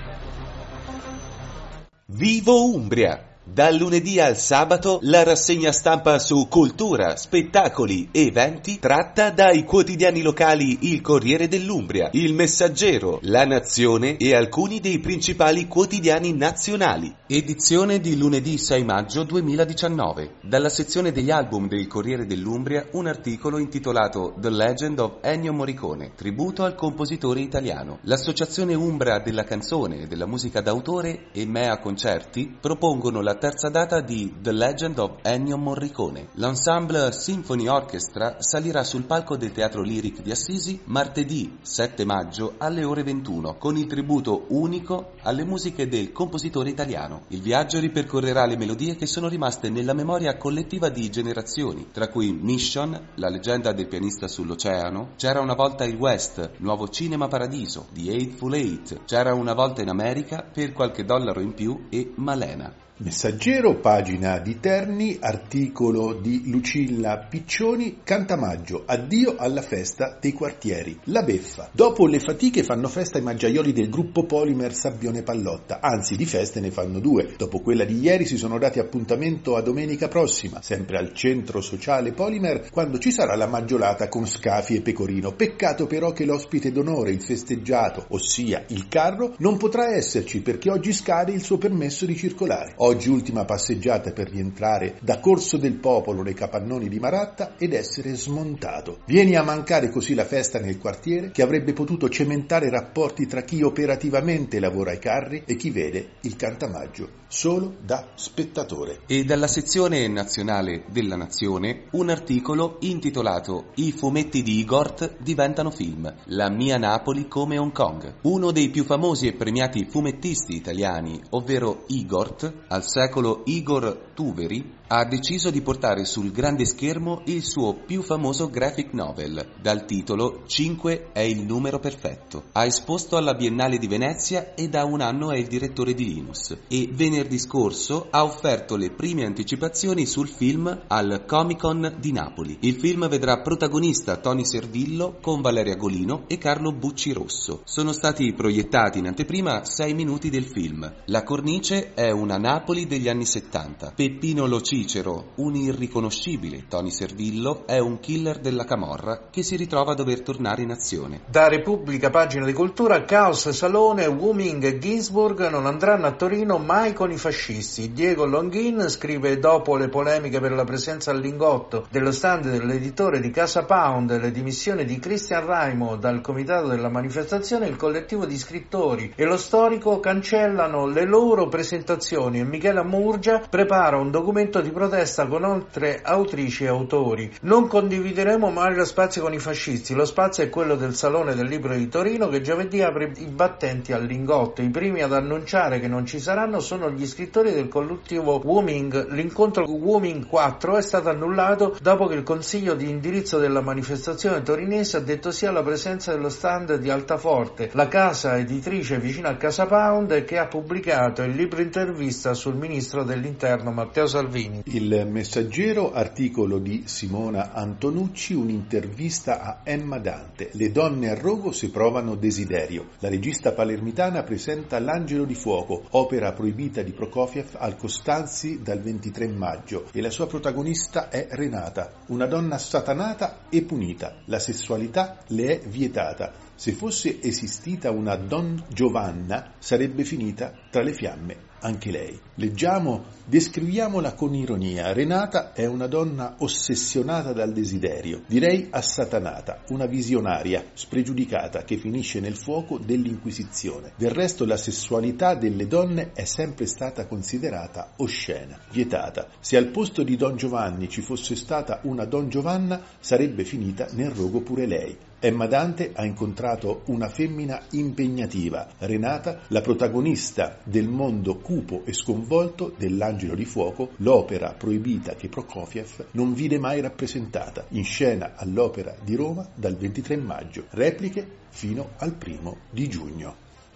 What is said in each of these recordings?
Vivo Umbria! Dal lunedì al sabato la rassegna stampa su cultura, spettacoli, eventi tratta dai quotidiani locali Il Corriere dell'Umbria, Il Messaggero, La Nazione e alcuni dei principali quotidiani nazionali. Edizione di lunedì 6 maggio 2019. Dalla sezione degli album del Corriere dell'Umbria un articolo intitolato The Legend of Ennio Morricone, tributo al compositore italiano. L'Associazione Umbra della Canzone e della Musica d'autore e Mea Concerti propongono la terza data di The Legend of Ennio Morricone. L'Ensemble Symphony Orchestra salirà sul palco del Teatro Lyric di Assisi martedì 7 maggio alle ore 21 con il tributo unico alle musiche del compositore italiano. Il viaggio ripercorrerà le melodie che sono rimaste nella memoria collettiva di generazioni, tra cui Mission, La leggenda del pianista sull'oceano, C'era una volta il West, Nuovo Cinema Paradiso, The Eightful Eight, C'era una volta in America, Per qualche dollaro in più e Malena. Messaggero, pagina di Terni, articolo di Lucilla Piccioni, Cantamaggio, addio alla festa dei quartieri. La beffa. Dopo le fatiche fanno festa i maggiaioli del gruppo Polimer Sabbione Pallotta, anzi di feste ne fanno due. Dopo quella di ieri si sono dati appuntamento a domenica prossima, sempre al centro sociale Polimer, quando ci sarà la maggiolata con Scafi e Pecorino. Peccato però che l'ospite d'onore, il festeggiato, ossia il carro, non potrà esserci perché oggi scade il suo permesso di circolare. Oggi ultima passeggiata per rientrare da Corso del Popolo nei capannoni di Maratta ed essere smontato. Vieni a mancare così la festa nel quartiere che avrebbe potuto cementare rapporti tra chi operativamente lavora ai carri e chi vede il cantamaggio solo da spettatore. E dalla sezione nazionale della Nazione un articolo intitolato I fumetti di Igor diventano film. La mia Napoli come Hong Kong. Uno dei più famosi e premiati fumettisti italiani, ovvero Igor, al secolo Igor Tuveri, ha deciso di portare sul grande schermo il suo più famoso graphic novel, dal titolo 5 è il numero perfetto. Ha esposto alla Biennale di Venezia e da un anno è il direttore di Linus. E venerdì scorso ha offerto le prime anticipazioni sul film al Comic Con di Napoli. Il film vedrà protagonista Tony Servillo con Valeria Golino e Carlo Bucci Rosso. Sono stati proiettati in anteprima 6 minuti del film. La cornice è una Napoli degli anni 70. Peppino Lo Cicero, un irriconoscibile Tony Servillo, è un killer della camorra che si ritrova a dover tornare in azione. Da Repubblica, pagina di cultura, Caos, Salone, Wuming e Ginsburg non andranno a Torino mai con i fascisti. Diego Longhin scrive: dopo le polemiche per la presenza al Lingotto dello stand dell'editore di Casa Pound e le dimissioni di Christian Raimo dal comitato della manifestazione, il collettivo di scrittori e lo storico cancellano le loro presentazioni e Michela Murgia prepara un documento di protesta con oltre autrici e autori. Non condivideremo mai lo spazio con i fascisti. Lo spazio è quello del Salone del Libro di Torino che giovedì apre i battenti al Lingotto. I primi ad annunciare che non ci saranno sono gli scrittori del collettivo Wuming. L'incontro Wuming 4 è stato annullato dopo che il consiglio di indirizzo della manifestazione torinese ha detto sì alla presenza dello stand di Altaforte, la casa editrice vicino a Casa Pound, che ha pubblicato il libro intervista sul ministro dell'Interno Matteo Salvini. Il Messaggero, articolo di Simona Antonucci, un'intervista a Emma Dante. Le donne a rogo se provano desiderio. La regista palermitana presenta L'Angelo di Fuoco, opera proibita di Prokofiev al Costanzi dal 23 maggio e la sua protagonista è Renata, una donna satanata e punita. La sessualità le è vietata. Se fosse esistita una Don Giovanna sarebbe finita tra le fiamme anche lei. Leggiamo, descriviamola con ironia. Renata è una donna ossessionata dal desiderio, direi assatanata, una visionaria, spregiudicata che finisce nel fuoco dell'Inquisizione. Del resto la sessualità delle donne è sempre stata considerata oscena, vietata. Se al posto di Don Giovanni ci fosse stata una Don Giovanna sarebbe finita nel rogo pure lei. Emma Dante ha incontrato una femmina impegnativa, Renata, la protagonista del mondo cupo e sconvolto dell'Angelo di Fuoco, l'opera proibita che Prokofiev non vide mai rappresentata, in scena all'Opera di Roma dal 23 maggio, repliche fino al 1 di giugno.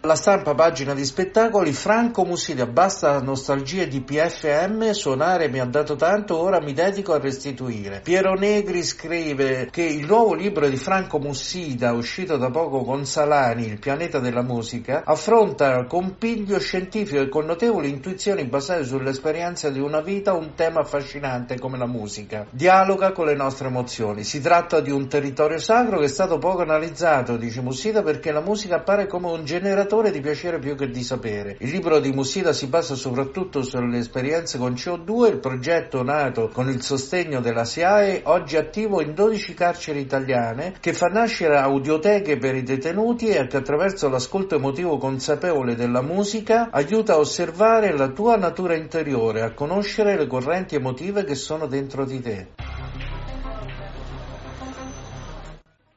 La Stampa, pagina di spettacoli, Franco Mussida, basta nostalgie di PFM, suonare mi ha dato tanto, ora mi dedico a restituire. Piero Negri scrive che il nuovo libro di Franco Mussida, uscito da poco con Salani, Il pianeta della musica, affronta con piglio scientifico e con notevoli intuizioni basate sull'esperienza di una vita un tema affascinante come la musica. Dialoga con le nostre emozioni. Si tratta di un territorio sacro che è stato poco analizzato, dice Mussida, perché la musica appare come un generatore di piacere più che di sapere. Il libro di Mussida si basa soprattutto sulle esperienze con CO2, il progetto nato con il sostegno della SIAE, oggi attivo in 12 carceri italiane, che fa nascere audioteche per i detenuti e che attraverso l'ascolto emotivo consapevole della musica aiuta a osservare la tua natura interiore, a conoscere le correnti emotive che sono dentro di te.